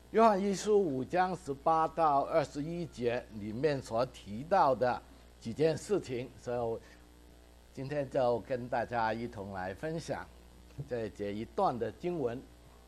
约翰一书5章18到21节里面所提到的几件事情，所以我今天就跟大家一同来分享这一段的经文。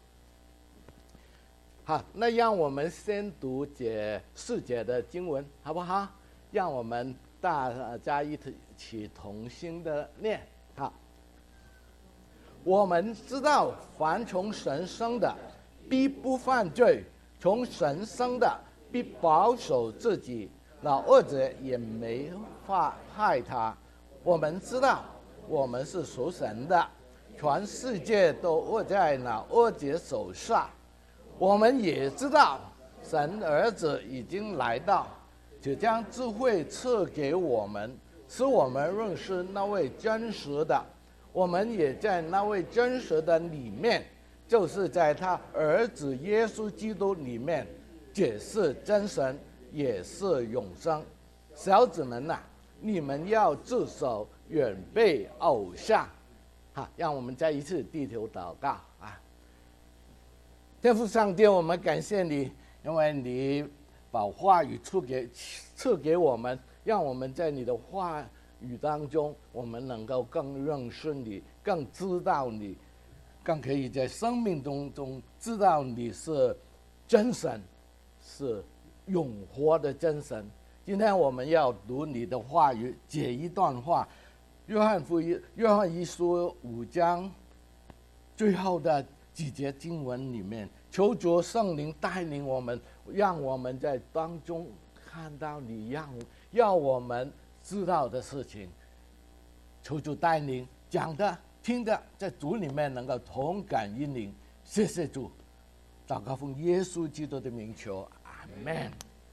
好，那让我们先读这4节的经文，好不好？让我们大家一起同心的念。好，我们知道，凡从神生的，必不犯罪；从神生的，必保守自己，那恶者也没法害他。我们知道，我们是属神的，全世界都握在那恶者手上。我们也知道，神儿子已经来到，就将智慧赐给我们，使我们认识那位真实的。我们也在那位真实的里面，就是在他儿子耶稣基督里面，也是真神，也是永生。小子们呐，你们要自守，远避偶像。好，让我们再一次低头祷告啊！天父上帝，我们感谢你，因为你把话语赐给我们，让我们在你的话语当中，我们能够更认识你，更知道你，更可以在生命中知道你是真神，是永活的真神。今天我们要读你的话语，解一段话，约翰一书5章最后的几节经文里面，求主圣灵带领我们，让我们在当中看到你要我们知道的事情。求主带领，讲的听的，在主里面能够同感应灵。谢谢主，祷告奉耶稣基督的名求，阿们。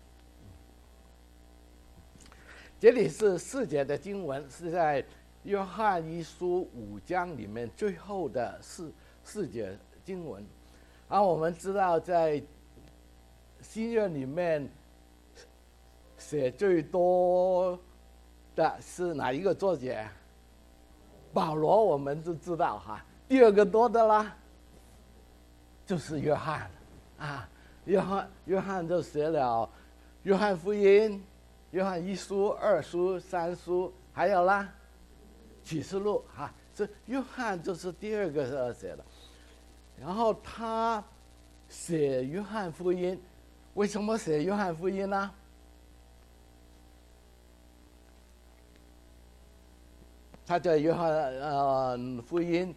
这里是4节的经文，是在约翰一书5章里面最后的四节经文。我们知道在新约里面写最多的是哪一个作者？保罗，我们都知道哈。第2个多的啦，就是约翰啊。约翰就写了约翰福音、约翰1书、2书、3书，还有啦启示录哈。这约翰就是第2个写的。然后他写约翰福音，为什么写约翰福音呢？他在约翰福音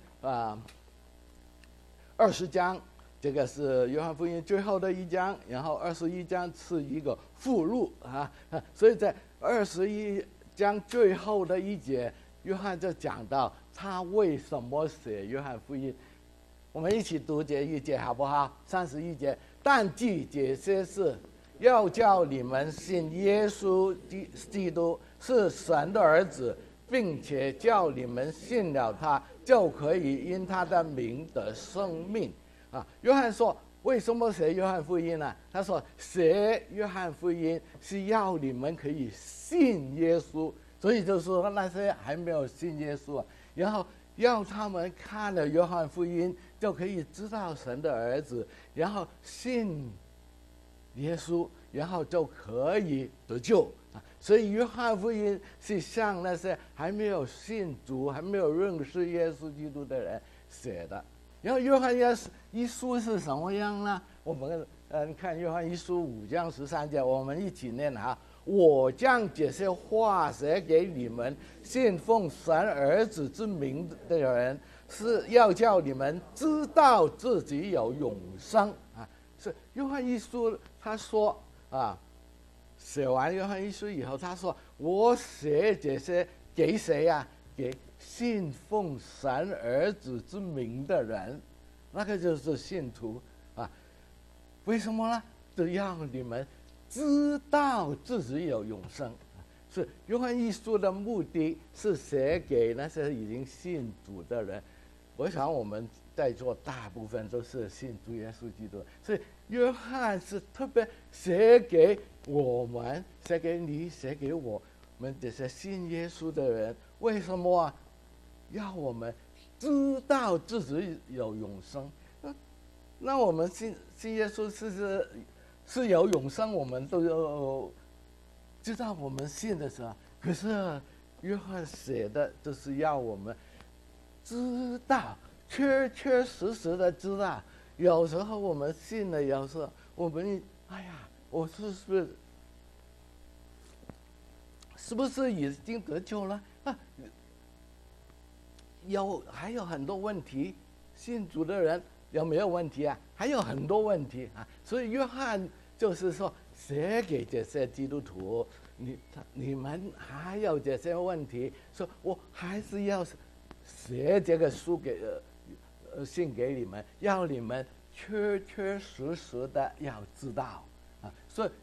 20章，这个是约翰福音最后的一章，然后21章是一个附录啊，所以在21章最后的一节，约翰就讲到他为什么写约翰福音。我们一起读这一节好不好？31节，但记这些事，要叫你们信耶稣基督是神的儿子，并且叫你们信了他，就可以因他的名得生命啊。约翰说，为什么写约翰福音呢？他说，写约翰福音是要你们可以信耶稣，所以就是说那些还没有信耶稣然后要他们看了约翰福音，就可以知道神的儿子，然后信耶稣，然后就可以得救所以约翰福音是向那些还没有信主、还没有认识耶稣基督的人写的。然后约翰一书是什么样呢？我们看约翰一书5章13节，我们一起念我将这些话写给你们信奉神儿子之名的人，是要叫你们知道自己有永生是约翰一书他说写完约翰一书以后，他说我写这些给谁给信奉神儿子之名的人，那个就是信徒为什么呢？就让你们知道自己有永生。是约翰一书的目的是写给那些已经信主的人。我想我们在座大部分都是信主耶稣基督，所以约翰是特别写给我们，写给你，写给我们这些信耶稣的人。为什么要我们知道自己有永生？ 那我们信耶稣是有永生，我们都有知道我们信的时候，可是约翰写的就是要我们知道，确确实实的知道。有时候我们信了，有时候我们哎呀，我是不是已经得救了啊？还有很多问题，信主的人有没有问题啊？还有很多问题啊，所以约翰就是说写给这些基督徒，你们还有这些问题，说我还是要写这个书信给你们，要你们确确实实的要知道啊，所以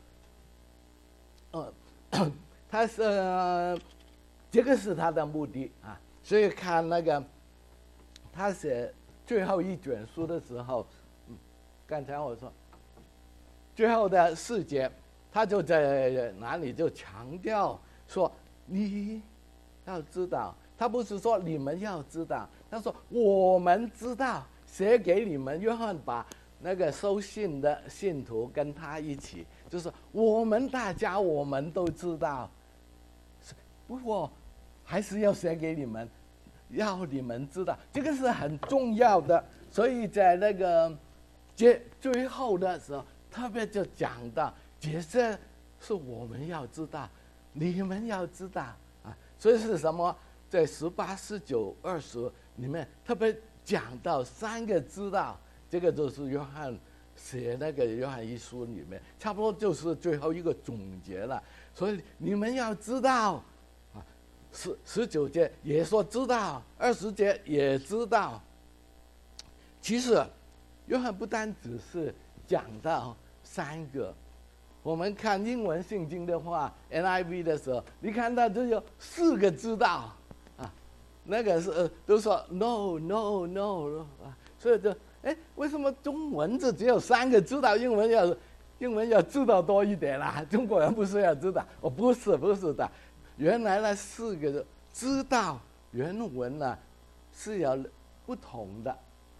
他是这个是他的目的啊。所以看那个他写最后一卷书的时候，刚才我说最后的4节，他就在哪里就强调说你要知道，他不是说你们要知道，他说我们知道，写给你们。约翰把那个收信的信徒跟他一起，就是我们大家我们都知道，不过还是要写给你们，要你们知道，这个是很重要的。所以在那个最后的时候，特别就讲到，这些是我们要知道，你们要知道啊。所以是什么？在18、19、20里面特别讲到3个知道，这个就是约翰写那个约翰一书里面，差不多就是最后一个总结了。所以你们要知道。19节也说知道，20节也知道。其实约翰不单只是讲到3个，我们看英文圣经的话 ，NIV 的时候，你看到就有4个知道啊，那个是都说 no no no 啊，所以就为什么中文只有3个知道，英文要知道多一点啦？中国人不是要知道？不是的。原来那4个知道原文呢是有不同的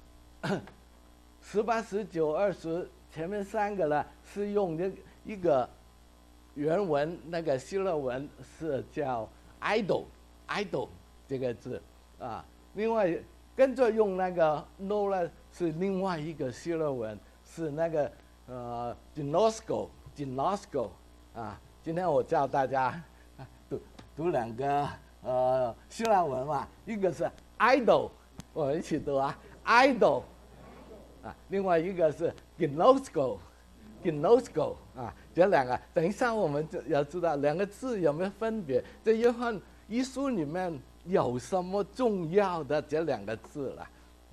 ，18、19、20前面3个呢是用一个原文，那个希腊文是叫 idol 这个字啊，另外跟着用那个 no 呢是另外一个希腊文，是那个ginosko 啊。今天我教大家读2个希腊文嘛，一个是 idol， 我们一起读啊 idol 啊，另外一个是 ginosko 啊，这2个等一下我们就要知道2个字有没有分别，在约翰一书里面有什么重要的这2个字了。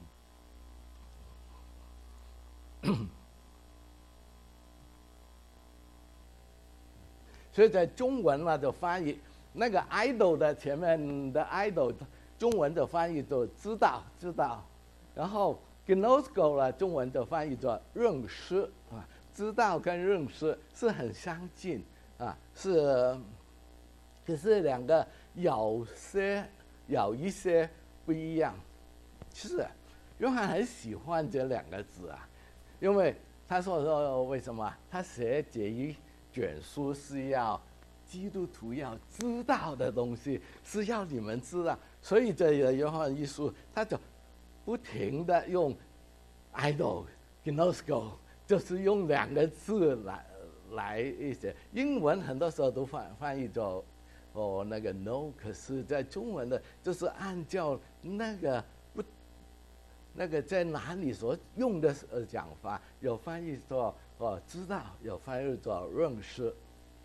所以在中文嘛就翻译那个 idol 的前面的 idol， 中文就翻译作知道，然后 gnosko 了，中文就翻译作认识啊，知道跟认识是很相近啊，可是2个有一些不一样。其实约翰很喜欢这2个字啊，因为他说为什么他写这一卷书是要基督徒要知道的东西，是要你们知道，所以这约翰一书他就不停的用 idol gnosko， 就是用2个字来一些。英文很多时候都翻译作那个 no， 可是在中文的就是按照那个在哪里所用的讲法，有翻译作知道，有翻译作认识。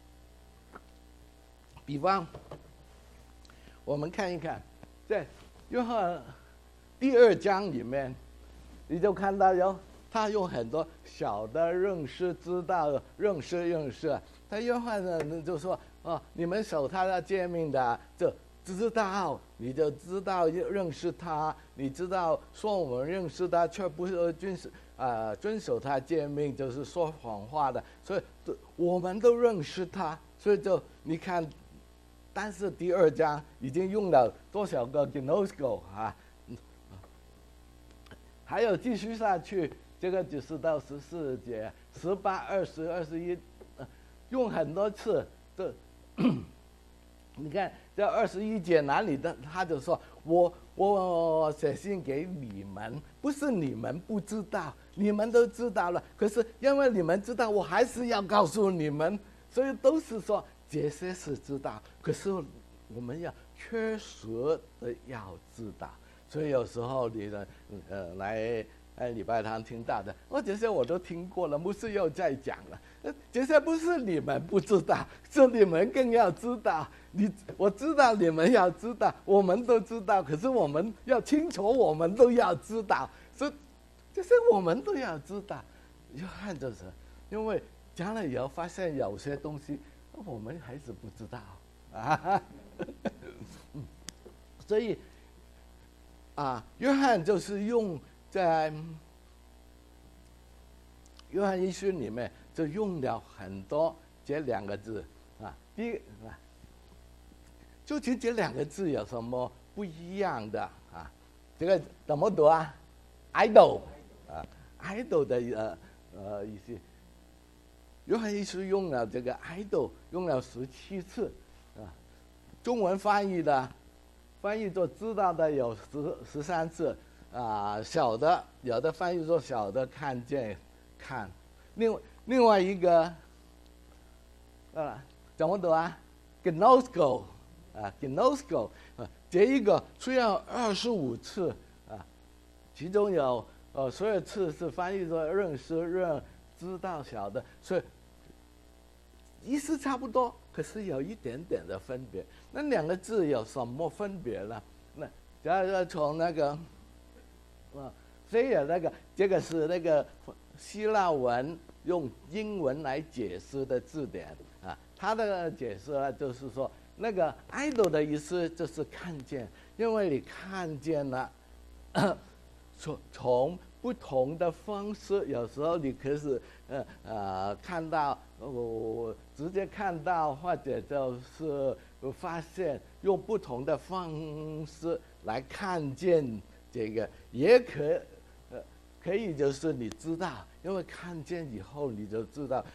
比方我们看一看，在约翰第2章里面，你就看到他用很多小的认识、知道、认识。他约翰呢就说你们守他的诫命的，就知道，你就知道认识他。你知道说我们认识他，却不是遵守他诫命，就是说谎话的。所以我们都认识他，所以就你看，但是第2章已经用了多少个 gnosko 啊？还有继续下去， 这个9到14节，18、20、21，用很多次的。你看这21节哪里的，他就说我写信给你们，不是你们不知道，你们都知道了，可是因为你们知道，我还是要告诉你们，所以都是说这些是知道，可是我们要确实的要知道。所以有时候你的来礼拜堂听到的，这些我都听过了，牧师又在讲了。这些不是你们不知道，是你们更要知道。我知道你们要知道，我们都知道，可是我们要清楚，我们都要知道，所以这些我们都要知道。约翰就是因为讲了以后，发现有些东西我们还是不知道啊。所以约翰就是用在约翰一书里面就用了很多这2个字第一究竟这2个字有什么不一样的这个怎么读？idol idol 的意思。约翰一书用了这个 idol 用了17次中文翻译做知道的有13次小的有的翻译做小的看见看，另外一个怎么读？gnosko gnosko 这一个需要25次其中有所有次是翻译做认识知道小的，所以意思差不多，可是有一点点的分别。那2个字有什么分别呢？那假如说从那个菲尔这个是那个希腊文用英文来解释的字典他的解释呢就是说，那个 idol 的意思就是看见，因为你看见了从不同的方式，有时候你可是看到直接看到，或者就是发现用不同的方式来看见这个，也可以就是你知道，因为看见以后你就知道，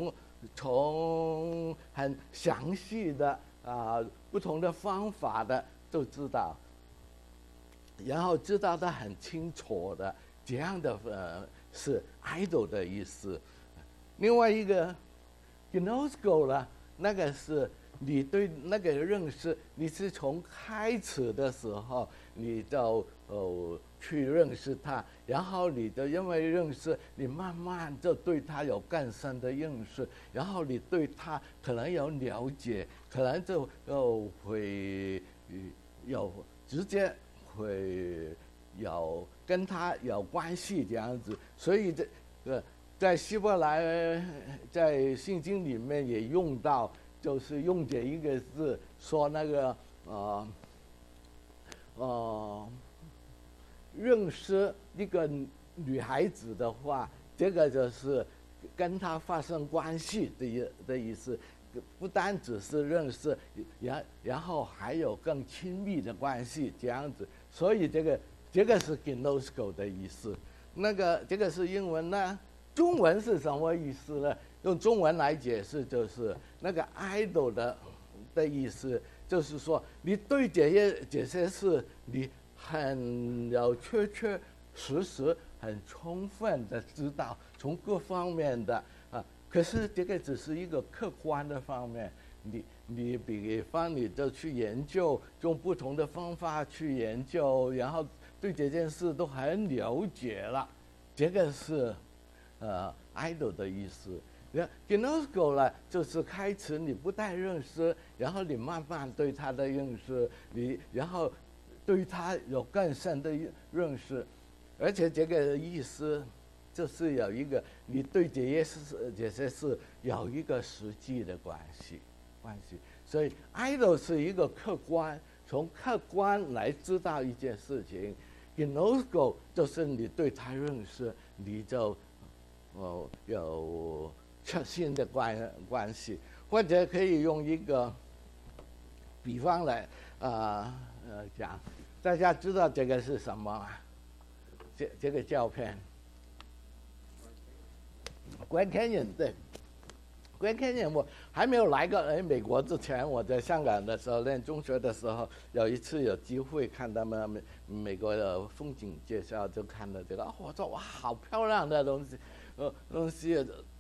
从很详细的不同的方法的都知道，然后知道的很清楚的，这样的是 idol 的意思。另外一个 gnosko 呢，那个是你对那个认识，你是从开始的时候你就去认识他，然后你就因为认识，你慢慢就对他有更深的认识，然后你对他可能有了解，可能就会有直接会有跟他有关系这样子。所以在希伯来在圣经里面也用到，就是用这一个字说那个认识一个女孩子的话，这个就是跟她发生关系的意思，不单只是认识，然后还有更亲密的关系这样子。所以这个是 gnosko 的意思。这个是英文呢，中文是什么意思呢？用中文来解释，就是那个 idol 的意思，就是说你对这些事你很有确实很充分的知道，从各方面的可是这个只是一个客观的方面，你比方你就去研究，用不同的方法去研究，然后对这件事都很了解了，这个是idol 的意思。gnosko 呢，就是开始你不太认识，然后你慢慢对他的认识，然后对他有更深的认识，而且这个意思就是有一个你对这些事有一个实际的关系。所以 idol 是一个客观，从客观来知道一件事情。gnosko 就是你对他认识，你就有确信的关系。或者可以用一个比方来讲，大家知道这个是什么吗？这个照片 Grand Canyon 对。Grand Canyon 我还没有来过美国之前，我在香港的时候念中学的时候，有一次有机会看他们美国的风景介绍，就看到这个，我说哇，好漂亮的东西，东西。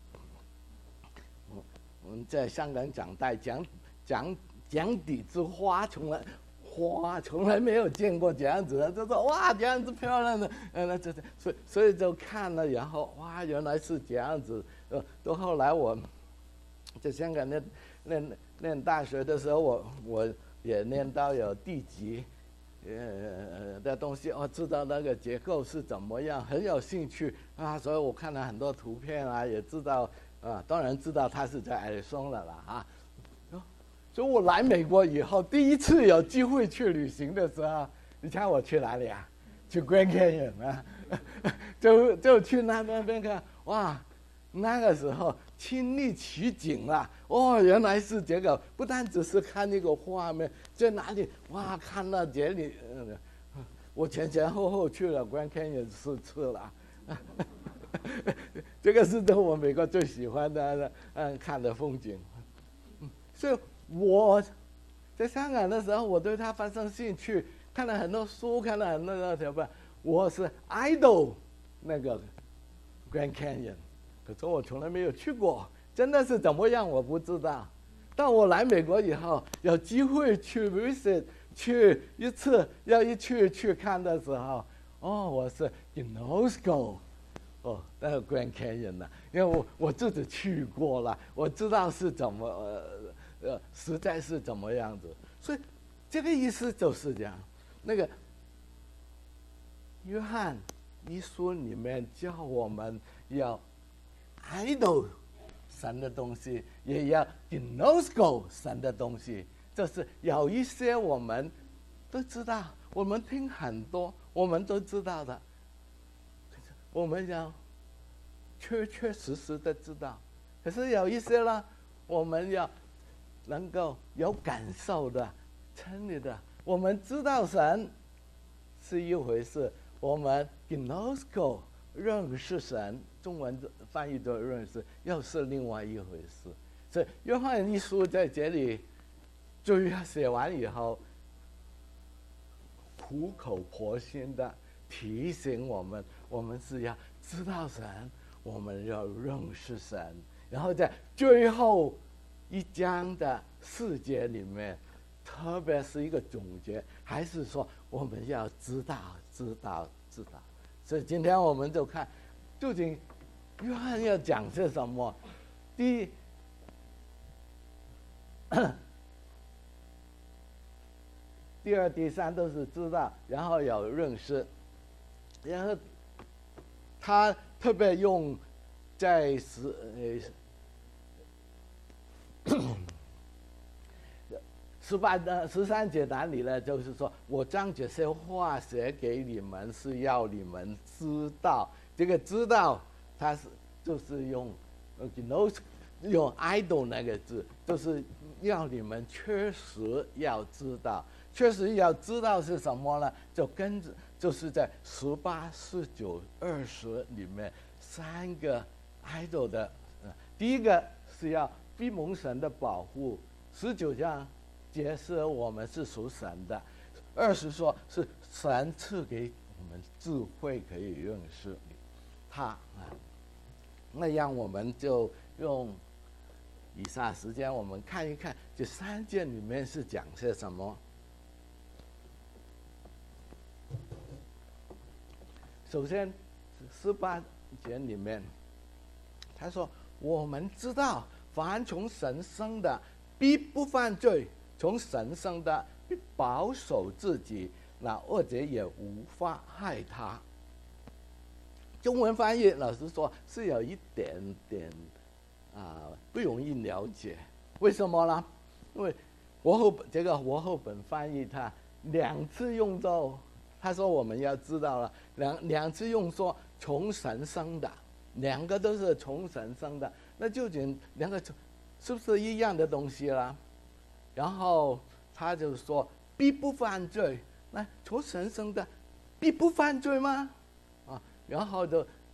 我们在香港长大，井底之花从来没有见过这样子的，就说哇这样子漂亮的，所以就看了，然后哇原来是这样子，到后来我在香港念大学的时候，我也念到有地级的东西，知道那个结构是怎么样，很有兴趣啊，所以我看了很多图片啊，也知道当然知道它是在艾利松了啦啊。所以我来美国以后，第一次有机会去旅行的时候，你猜我去哪里啊？去 Grand Canyon 啊，就去那边看，哇，那个时候亲历其境了。原来是这个，不但只是看那个画面，在哪里哇，看到这里，我前后去了 Grand Canyon 4次了。这个是我美国最喜欢的看的风景。所以我在香港的时候，我对它发生兴趣，看了很多书，看了很多什么，我是 idol 那个 Grand Canyon， 可是我从来没有去过，真的是怎么样我不知道。到我来美国以后，有机会去 visit 去一次，一去看的时候，我是 UNESCO。那个 Grand Canyon 呢？因为我自己去过了，我知道是怎么实在是怎么样子，所以这个意思就是这样。那个约翰一书里面教我们要 idol 神的东西，也要 gnosko 神的东西，就是有一些我们都知道，我们听很多，我们都知道的。我们要确实的知道，可是有一些呢，我们要能够有感受的、真理的。我们知道神是一回事，我们 gnosko 认识神，中文翻译的认识，又是另外一回事。所以约翰一书在这里就写完以后，苦口婆心的提醒我们，我们是要知道神，我们要认识神。然后在最后一章的4节里面，特别是一个总结，还是说我们要知道。所以今天我们就看，究竟约翰要讲些什么。第2、第3都是知道，然后有认识，然后他特别用在13节那里呢，就是说我将这些话写给你们，是要你们知道。这个知道，它就是用用 idol 那个字，就是要你们确实要知道。确实要知道是什么呢？就是在18、19、20里面3个 idol 的，第一个是要闭蒙神的保护，19章解释我们是属神的，20说是神赐给我们智慧可以认识他那样我们就用以下时间我们看一看这3件里面是讲些什么。首先18节里面他说我们知道凡从神生的必不犯罪，从神生的必保守自己，那恶者也无法害他。中文翻译老实说是有一点点不容易了解，为什么呢？因为活后本翻译它2次用到，他说我们要知道了两次用说从神生的，2个都是从神生的，那究竟2个是不是一样的东西啦？然后他就说必不犯罪，那从神生的必不犯罪吗？然后就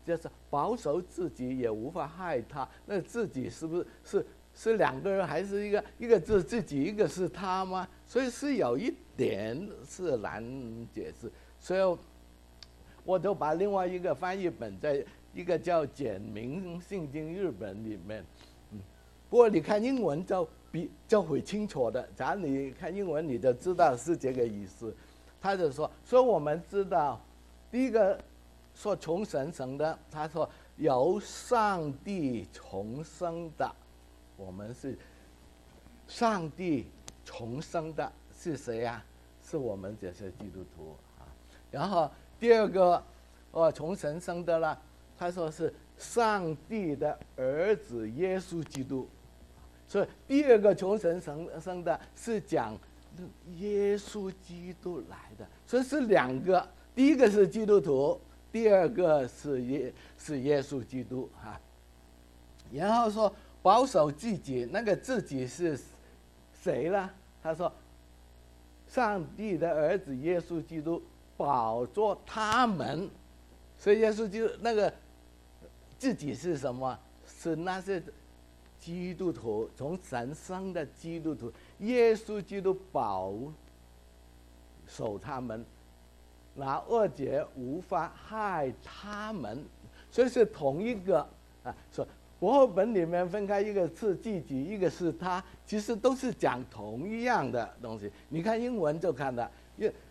就是保守自己也无法害他。那自己是不是两个人，还是一个是自己，一个是他吗？所以是有一点是难解释。所以我就把另外一个翻译本，在一个叫简明圣经日本里面，不过你看英文就会清楚的。假如你看英文，你就知道是这个意思。他就说，所以我们知道，第一个说从神生的，他说由上帝重生的，我们是上帝重生的，是谁呀？是我们这些基督徒啊。然后第二个，从神生的了，他说是上帝的儿子耶稣基督。所以第二个从神生的是讲耶稣基督来的，所以是两个，第一个是基督徒，第二个是耶稣基督哈。然后说保守自己，那个自己是谁呢？他说上帝的儿子耶稣基督保着他们，所以耶稣基督那个自己是什么？是那些基督徒，从神生的基督徒，耶稣基督保守他们，那恶者无法害他们，所以是同一个啊。说国后本里面分开，一个是自己，一个是他，其实都是讲同一样的东西。你看英文就看到，因为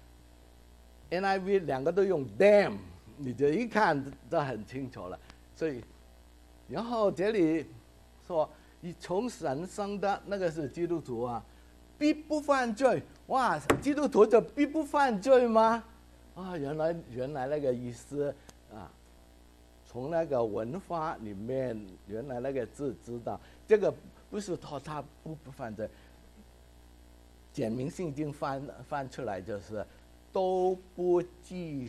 NIV 两个都用 them， 你就一看就很清楚了。所以，然后这里说，从神生的那个是基督徒啊，必不犯罪。哇，基督徒就必不犯罪吗？啊，原来那个意思啊，从那个文化里面，原来那个字知道，这个不是说他不犯罪。简明圣经翻出来就是都不继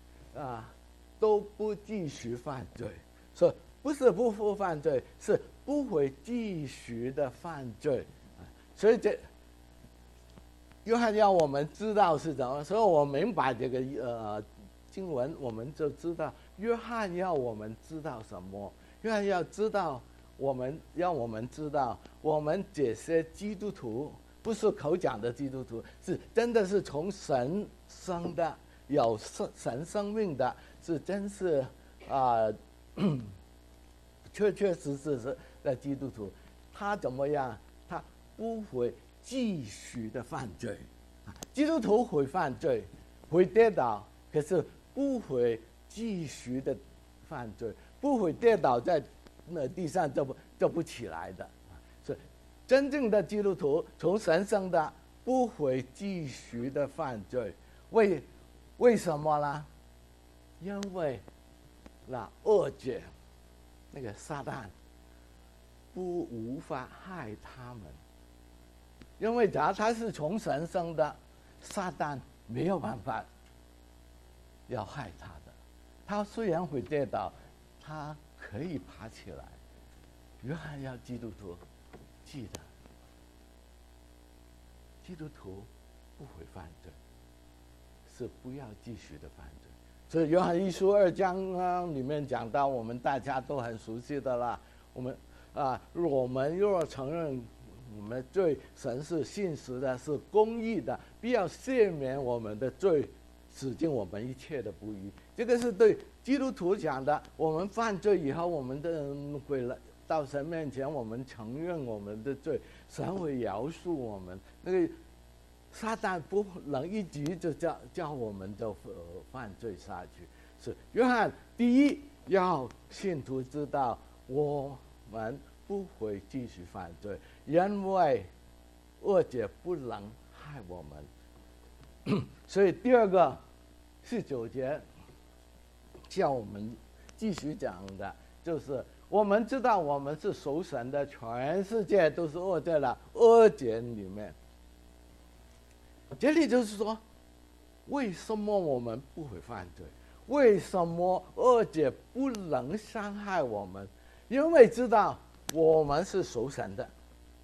续犯罪，所以不是不犯罪，是不会继续的犯罪。所以这约翰要我们知道是怎么，所以我明白这个经文，我们就知道约翰要我们知道什么。约翰要知道我们知道，我们这些基督徒不是口讲的基督徒，是真的是从神生的，有神生命的，是真是确实的基督徒。他怎么样？他不会继续的犯罪。基督徒会犯罪，会跌倒，可是不会继续的犯罪，不会跌倒在那地上就不起来的。所以真正的基督徒从神生的，不会继续的犯罪。为什么呢？因为那恶者，那个撒旦无法害他们。因为假如他是从神生的，撒旦没有办法要害他的。他虽然会跌倒，他可以爬起来。约翰要基督徒记得，基督徒不会犯罪，是不要继续的犯罪。所以约翰一书2章里面讲到，我们大家都很熟悉的啦。我们若承认我们罪，神是信实的，是公义的，必要赦免我们的罪，洗净我们一切的不义。这个是对基督徒讲的。我们犯罪以后，我们的会到神面前，我们承认我们的罪，神会饶恕我们。那个撒旦不能一局就叫我们就犯罪下去。是约翰第一要信徒知道，我们不会继续犯罪，因为恶者不能害我们。所以第二个19节叫我们继续讲的，就是我们知道我们是属神的，全世界都是恶在了恶者里面。这里就是说，为什么我们不会犯罪？为什么恶者不能伤害我们？因为知道我们是属神的。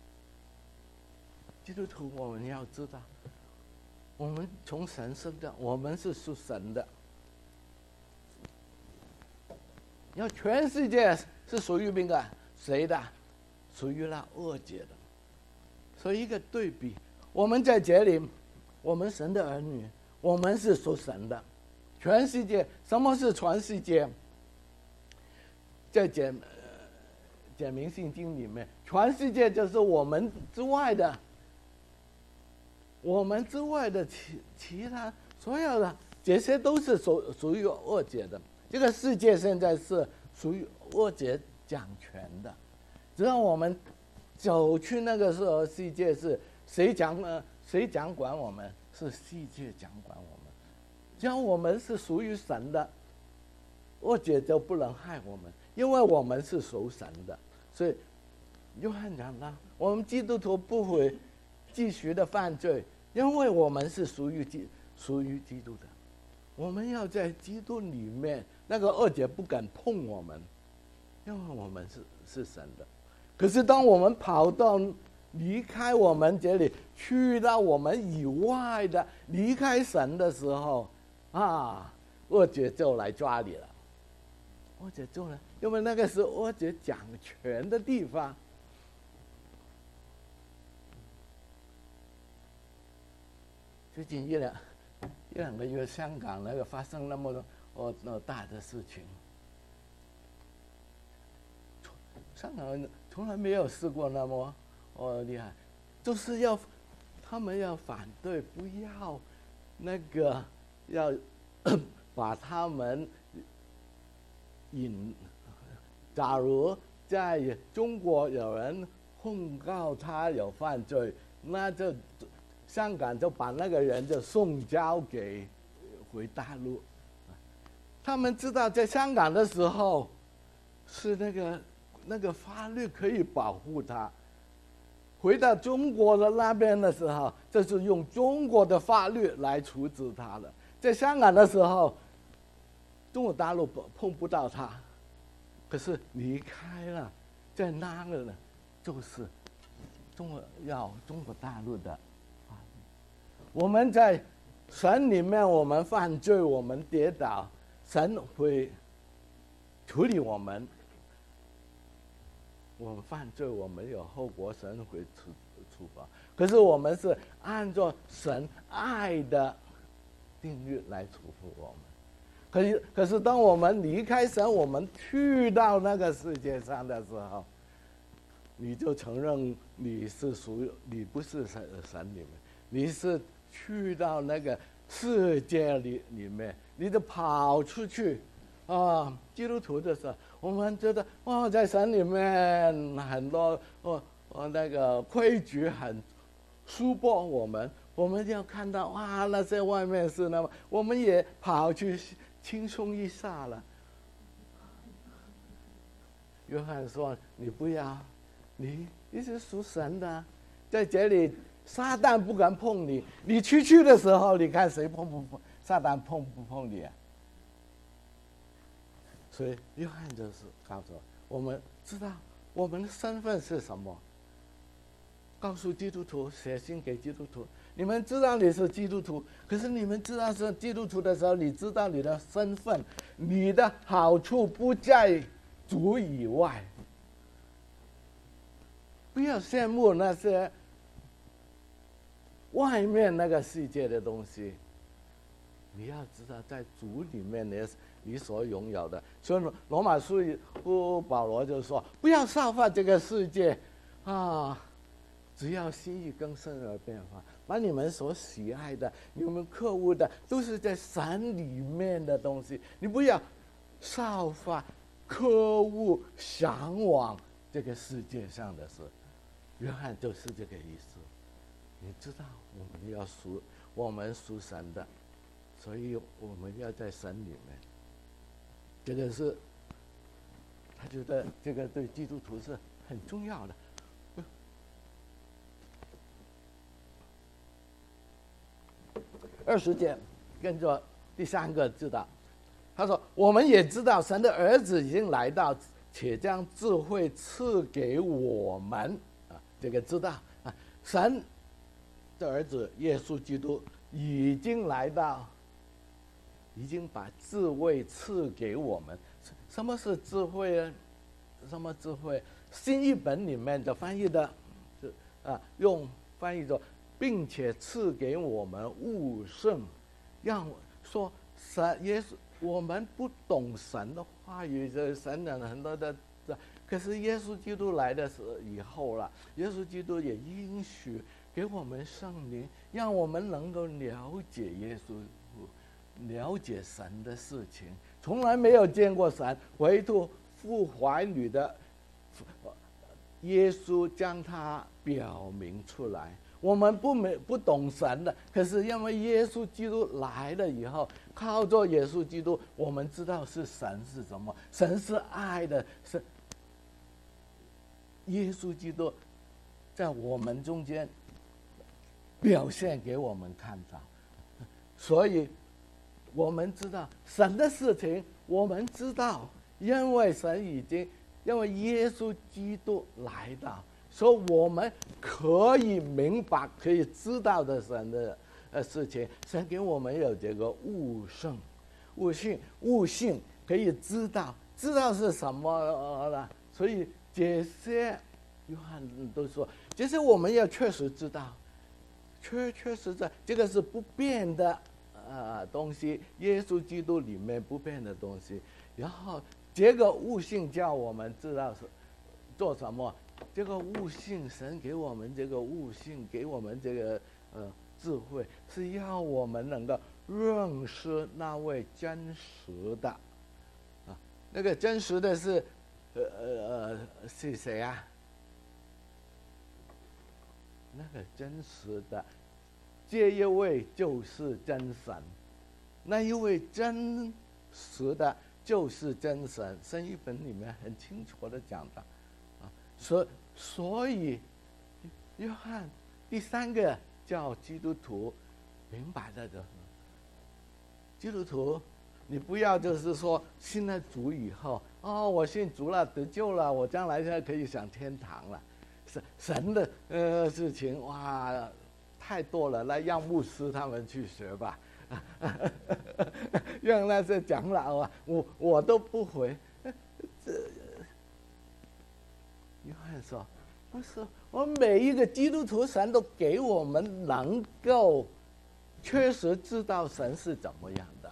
基督徒我们要知道，我们从神生的，我们是属神的。 因为全世界是属于哪个？谁的？属于那恶界的。所以一个对比，我们在这里，我们神的儿女，我们是属神的。全世界，什么是全世界？在简明圣经里面，全世界就是我们之外的，我们之外的其他所有的，这些都是属于恶界的。这个世界现在是属于恶界掌权的，只要我们走去那个时候，世界是谁掌管我们？是世界掌管我们。只要我们是属于神的，恶界就不能害我们，因为我们是属神的。所以约翰讲了，我们基督徒不会继续的犯罪，因为我们是属于基督的。我们要在基督里面，那个恶界不敢碰我们，因为我们是神的。可是当我们跑到离开我们这里，去到我们以外的，离开神的时候，恶界就来抓你了。恶界就来，因为那个是恶界掌权的地方。最近一两个月，香港那个发生那么大的事情，香港人从来没有试过那么厉害，就是他们要反对，不要那个要把他们假如在中国有人控告他有犯罪，那就香港就把那个人就送交回大陆。他们知道在香港的时候是那个法律可以保护他，回到中国的那边的时候，就是用中国的法律来处置他了。在香港的时候，中国大陆碰不到他，可是离开了，在那个呢，就是中国大陆的。我们在神里面，我们犯罪，我们跌倒，神会处理我们。我们犯罪，我们有后果，神会处罚。可是我们是按照神爱的定律来处罚我们。可是当我们离开神，我们去到那个世界上的时候，你就承认你不是神里面，你是去到那个世界里面，你就跑出去。基督徒的时候，我们觉得在神里面很多那个规矩很束缚我们要看到那些外面是那么，我们也跑去轻松一下了。约翰说：“你不要，你是属神的，在这里撒旦不敢碰你。你出去的时候，你看谁撒旦碰不碰你啊？”所以约翰就是告诉我们知道我们的身份是什么，告诉基督徒，写信给基督徒，你们知道你是基督徒，可是你们知道是基督徒的时候，你知道你的身份，你的好处不在主以外。不要羡慕那些外面那个世界的东西，你要知道在主里面你所拥有的。所以罗马书保罗就说，不要效法这个世界只要心意更深而变化，把你们所喜爱的，你们渴慕的，都是在神里面的东西。你不要效法渴慕向往这个世界上的事。约翰就是这个意思。你知道我们属神的，所以我们要在神里面。这个是他觉得这个对基督徒是很重要的。20节跟着第3个知道，他说我们也知道神的儿子已经来到，且将智慧赐给我们这个知道神的儿子耶稣基督已经来到，已经把智慧赐给我们。 什么是智慧呢？什么智慧？新译本里面的翻译的，用翻译着，并且赐给我们悟圣，让说神耶稣，我们不懂神的话语，这神的很多的，可是耶稣基督来的是以后了，耶稣基督也应许给我们圣灵，让我们能够了解耶稣，了解神的事情。从来没有见过神，唯独父怀里的耶稣将它表明出来。我们不懂神的，可是因为耶稣基督来了以后，靠着耶稣基督，我们知道是神是什么。神是爱的，是耶稣基督在我们中间表现给我们看到，所以我们知道神的事情，我们知道，因为神已经，因为耶稣基督来到，所以我们可以明白，可以知道的神的事情。神给我们有这个悟性，可以知道是什么了。所以这些约翰都说，这些我们要确实知道，确实在这个是不变的东西，耶稣基督里面不变的东西。然后这个悟性叫我们知道是做什么。这个悟性，神给我们这个悟性，给我们这个智慧，是要我们能够认识那位真实的那个真实的是是谁啊？那个真实的这一位就是真神，那一位真实的就是真神。圣经本里面很清楚的讲的所以约翰第三个叫基督徒明白的基督徒，你不要就是说信了主以后，我信主了，得救了，我将来现在可以上天堂了。神的事情哇太多了，来让牧师他们去学吧，让那些长老我都不会。约翰说，不是，我们每一个基督徒，神都给我们能够确实知道神是怎么样的。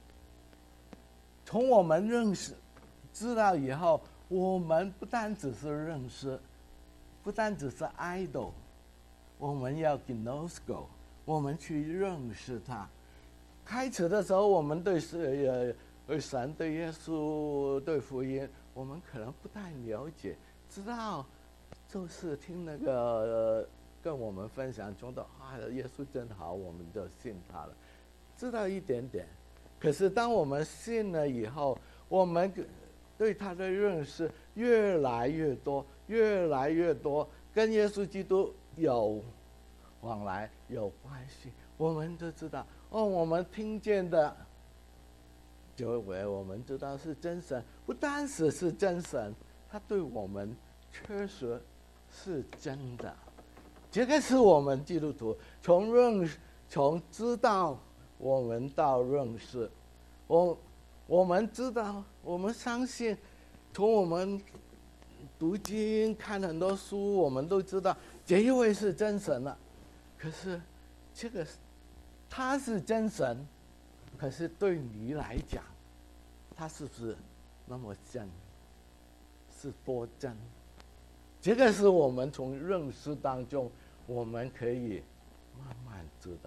从我们认识知道以后，我们不单只是认识，不单只是 idol， 我们要 gnosko， 我们去认识他。开始的时候，我们对神、对耶稣、对福音，我们可能不太了解，知道就是听那个跟我们分享中的耶稣真好，我们就信他了，知道一点点。可是当我们信了以后，我们对他的认识越来越多，越来越多，跟耶稣基督有往来有关系，我们就知道我们听见的就为我们知道是真神，不单是真神，他对我们确实是真的。这个是我们基督徒从知道我们到认识，我们知道，我们相信，从我们读经看很多书，我们都知道这一位是真神了。可是这个他是真神，可是对你来讲，他是不是那么真？是多真？这个是我们从认识当中，我们可以慢慢知道，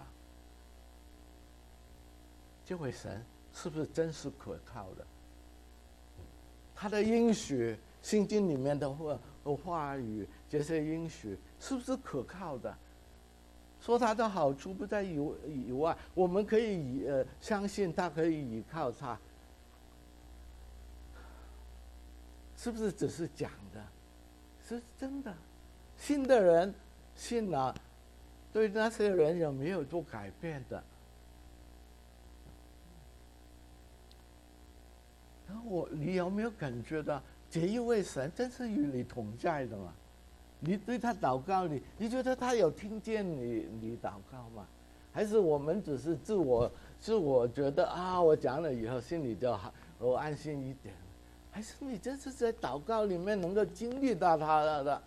这位神是不是真是可靠的？他的应许，圣经里面的话语，这些应许是不是可靠的？说他的好处不在以外，我们可以相信他，可以依靠他，是不是只是讲的？是真的，信的人信了，对那些人有没有做改变的？然后你有没有感觉到这一位神真是与你同在的嘛？你对他祷告，你觉得他有听见你祷告吗？还是我们只是自我觉得我讲了以后心里就好，我安心一点？ 还是你这是在祷告里面能够经历到他的？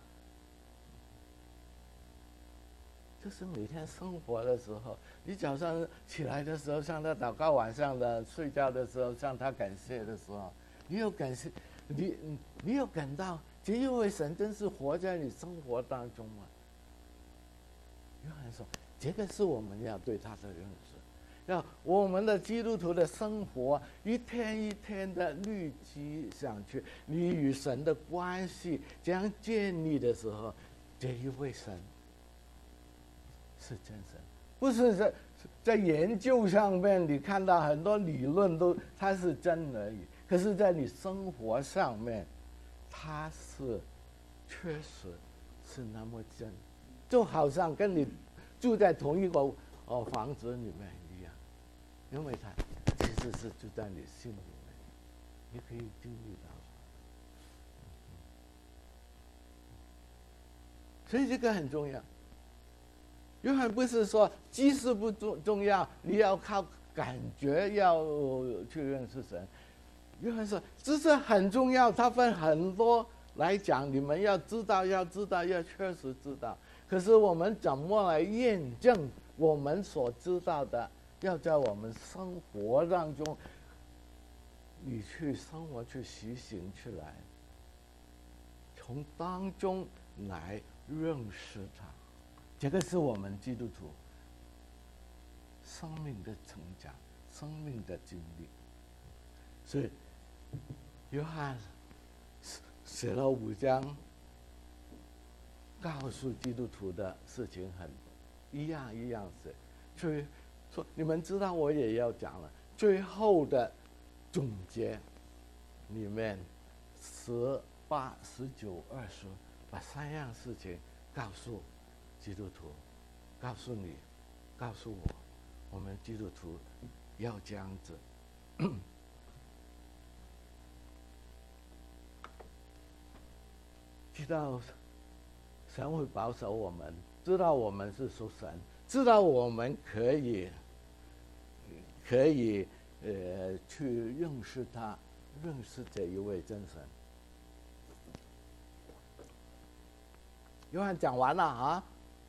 就是每天生活的时候，你早上起来的时候向他祷告，晚上的睡觉的时候向他感谢的时候，你有感谢，你有感到这一位神真是活在你生活当中吗？约翰说，这个是我们要对他的认识，要我们的基督徒的生活一天一天的累积上去，你与神的关系这样建立的时候，这一位神是真神，不是在研究上面你看到很多理论都它是真而已，可是在你生活上面，它是确实是那么真，就好像跟你住在同一个房子里面一样，因为它其实是住在你心里面，你可以经历到。所以这个很重要。约翰不是说知识不重要，你要靠感觉要去认识神。约翰说知识很重要，它分很多来讲，你们要知道，要确实知道。可是我们怎么来验证我们所知道的？要在我们生活当中，你去生活去实行出来，从当中来认识他。这个是我们基督徒生命的成长、生命的经历。所以，约翰写了5章，告诉基督徒的事情很一样写。所以说，你们知道，我也要讲了。最后的总结里面，18、19、20，把3样事情告诉基督徒，告诉你，告诉我，我们基督徒要这样子。知道神会保守我们，知道我们是属神，知道我们可以去认识他，认识这一位真神。约翰讲完了啊，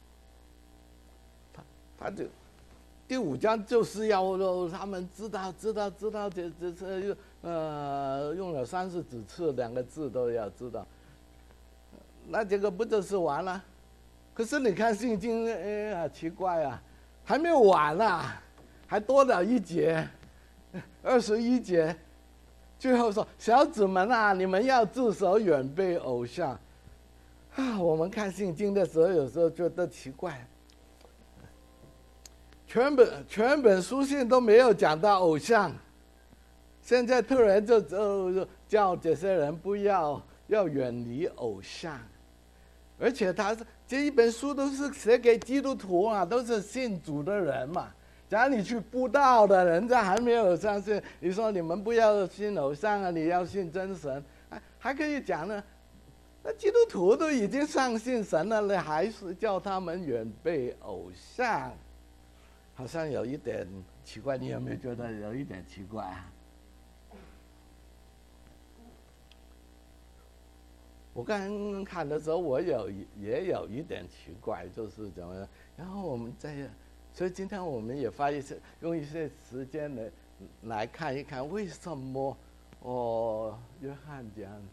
他就第5章就是要他们知道，这是用了30几次，2个字都要知道。那这个不就是完了？可是你看圣经，奇怪啊，还没有完啊，还多了1节，21节，最后说：“小子们啊，你们要自守，远避偶像。”啊，我们看圣经的时候，有时候觉得奇怪，全本书信都没有讲到偶像，现在突然就叫这些人不要远离偶像。而且这一本书都是写给基督徒啊，都是信主的人嘛。假如你去布道的人家还没有相信，你说你们不要信偶像啊，你要信真神，还可以讲呢。那基督徒都已经相信神了，你还是叫他们远避偶像，好像有一点奇怪。你有没有觉得有一点奇怪啊？我刚看的时候，我也有一点奇怪，就是怎么样？然后我们所以今天我们也用一些时间来看一看，为什么约翰这样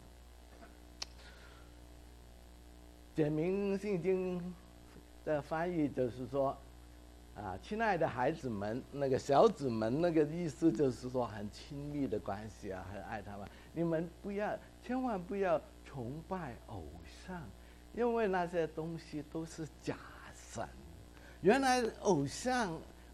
简明圣经的翻译就是说，亲爱的孩子们，那个小子们，那个意思就是说很亲密的关系啊，很爱他们。你们千万不要崇拜偶像，因为那些东西都是假神。原来偶像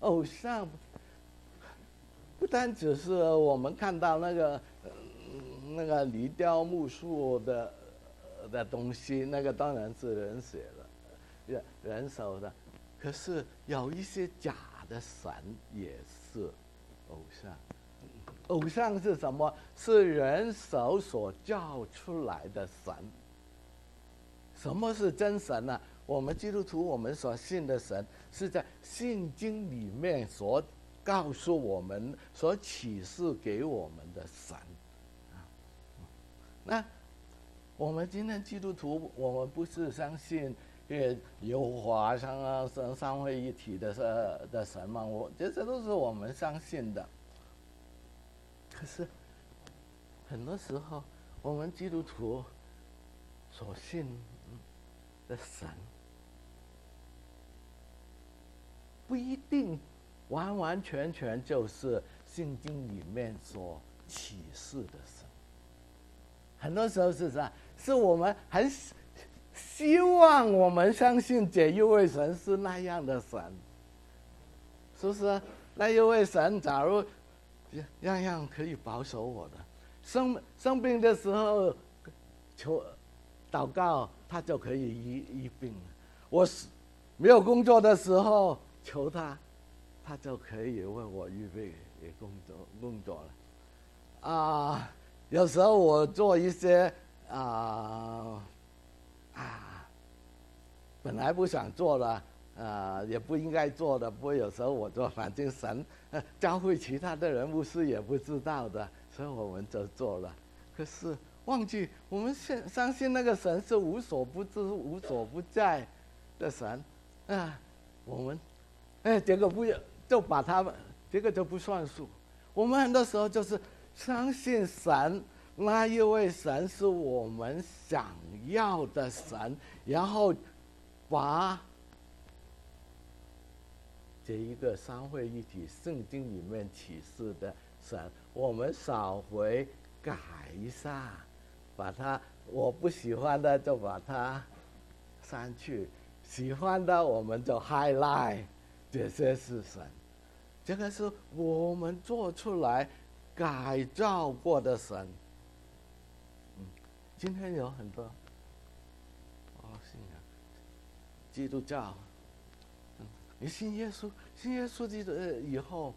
不单只是我们看到那个离雕木塑的东西，那个当然是人写的，人手的。可是有一些假的神也是偶像。偶像是什么？是人手所造出来的神。什么是真神呢？我们基督徒我们所信的神，是在圣经里面所告诉我们、所启示给我们的神。 那我们今天基督徒，我们不是相信有华三位一体的神吗？这都是我们相信的。可是很多时候，我们基督徒所信的神，不一定完完全全就是圣经里面所启示的神。很多时候是啥？是我们很希望我们相信这一位神是那样的神，是不是？那一位神，假如样样可以保守我的，生病的时候求祷告，他就可以医病；我没有工作的时候求他，他就可以为我预备工作了。有时候我做一些本来不想做的，也不应该做的，不过有时候我做，反正神教会其他的人牧师也不知道的，所以我们就做了。可是忘记我们相信那个神是无所不知、无所不在的神我们结果就把他们这个就不算数。我们很多时候就是相信神，那一位神是我们想要的神，然后把这一个三位一体圣经里面启示的神，我们稍微改一下，把它我不喜欢的就把它删去，喜欢的我们就 highlight， 这些是神。这个是我们做出来改造过的神。今天有很多信仰基督教，你信耶稣以后，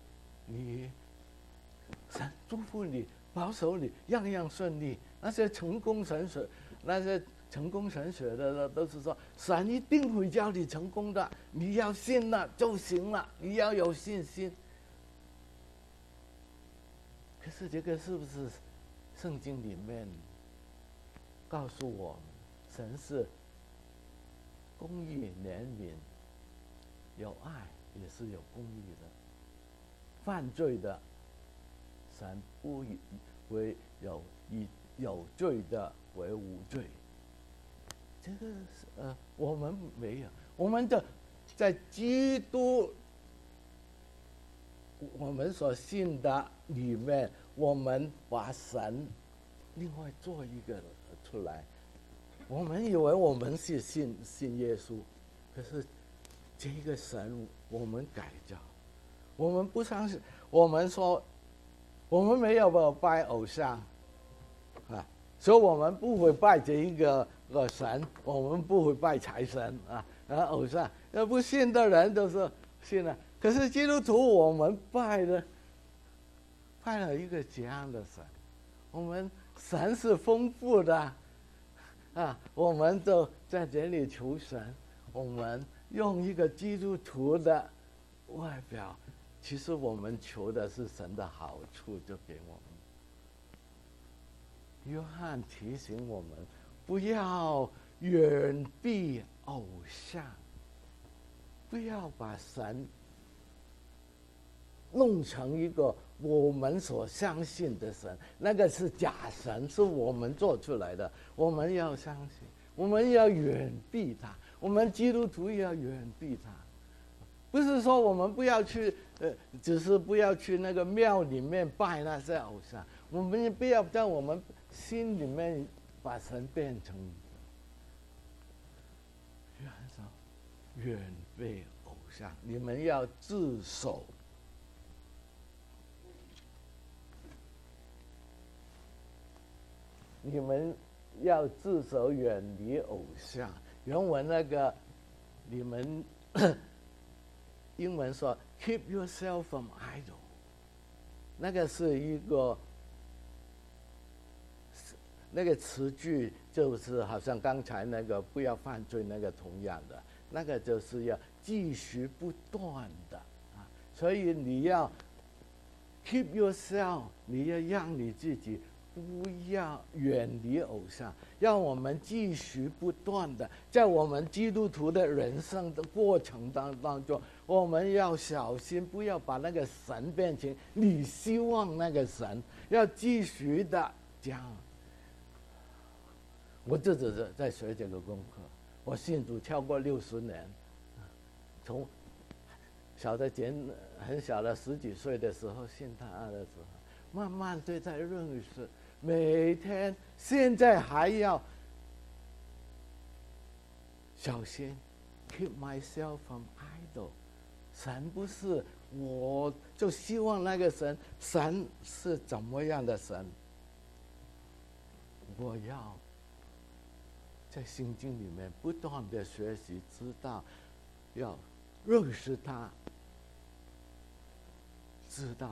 神祝福你，保守你，样样顺利。那些成功神学的都是说，神一定会叫你成功的，你要信了就行了，你要有信心。可是这个是不是圣经里面告诉我们，神是公义、怜悯、有爱，也是有公义的。犯罪的，神不为有罪的为无罪。这个我们没有，我们的在基督我们所信的里面，我们把神另外做一个出来。我们以为我们是信耶稣，可是这个神我们改造，我们不相信。我们说我们没有拜偶像所以我们不会拜这一个神，我们不会拜财神偶像。不信的人都是信了。可是基督徒我们拜了一个这样的神，我们神是丰富的我们就在这里求神，我们用一个基督徒的外表，其实我们求的是神的好处，就给我们。约翰提醒我们不要远避偶像，不要把神弄成一个我们所相信的神，那个是假神，是我们做出来的。我们要相信，我们要远避它。我们基督徒也要远避它。不是说我们不要去，只是不要去那个庙里面拜那些偶像。我们也不要在我们心里面把神变成远避偶像。你们要自守。你们要自守，远离偶像。原文那个，你们英文说 "Keep yourself from idol"， 那个是一个那个词句，就是好像刚才那个不要犯罪那个同样的，那个就是要继续不断的所以你要 keep yourself， 你要让你自己不要远离偶像，让我们继续不断的在我们基督徒的人生的过程当中，我们要小心，不要把那个神变成你希望那个神，要继续的讲。我自己在学这个功课，我信主超过60年，从很小的10几岁的时候信他的时候，慢慢对他认识，每天现在还要小心 keep myself from idol。神不是我就希望那个神是怎么样的神，我要在圣经里面不断的学习，知道要认识他，知道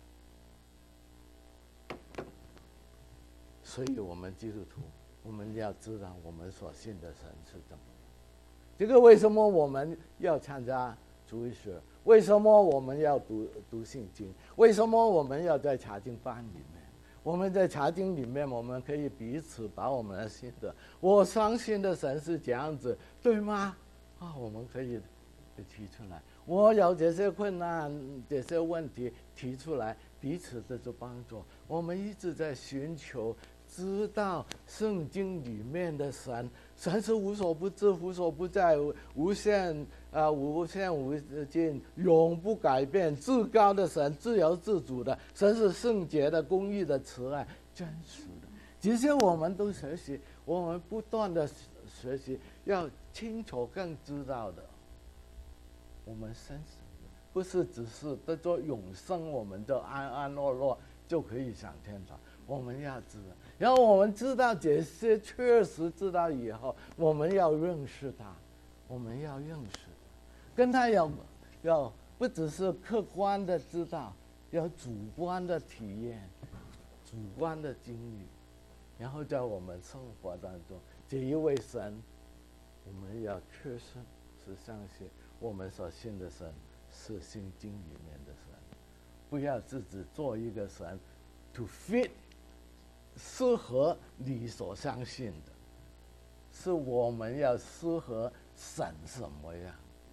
他。所以我们基督徒，我们要知道我们所信的神是怎么样。这个为什么我们要参加主日学？为什么我们要读圣经？为什么我们要在查经班里面？我们在查经里面，我们可以彼此把我们的心得，我相信的神是这样子，对吗？我们可以提出来。我有这些困难、这些问题提出来，彼此的帮助。我们一直在寻求，知道圣经里面的神是无所不知、无所不在、无限无尽、永不改变、至高的神，自由自主的神，是圣洁的、公义的、慈爱、真实的。这些我们都学习，我们不断的学习，要清楚更知道的。我们生死不是只是得做永生，我们就安安乐乐就可以上天堂。我们要知道，然后我们知道这些，确实知道以后，我们要认识他，我们要认识他，跟他要不只是客观的知道，要主观的体验，主观的经历，然后在我们生活当中，这一位神，我们要确实是相信我们所信的神是圣经里面的神，不要自己做一个神 to fit 适合你所相信的，是我们要适合神什么样。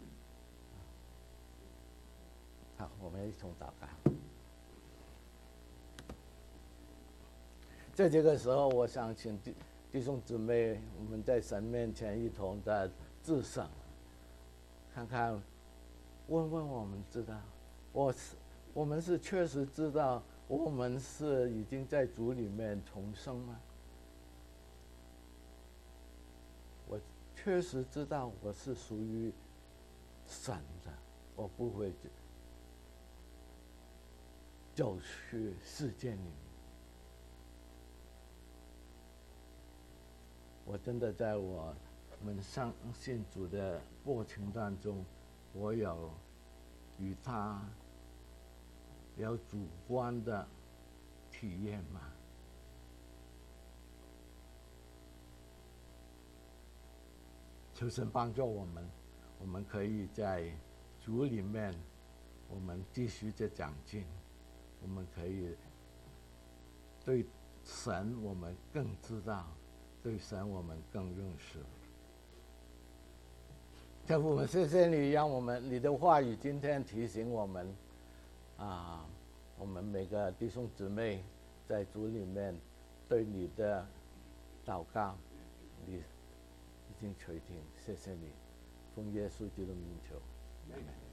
好，我们一同祷告。在这个时候，我想请弟兄姊妹，我们在神面前一同的自省，看看，问问我们知道，我们是确实知道我们是已经在主里面重生吗？我确实知道我是属于神的，我不会走去世界里面。我真的在我们相信主的过程当中，我有与他有主观的体验吗？求神帮助我们，我们可以在主里面，我们继续的长进，我们可以对神我们更知道，对神我们更认识。天父，我们谢谢你，让你的话语今天提醒我们，我们每个弟兄姊妹在主里面对你的祷告，你已经垂听，谢谢你，奉耶稣基督的名求，阿们。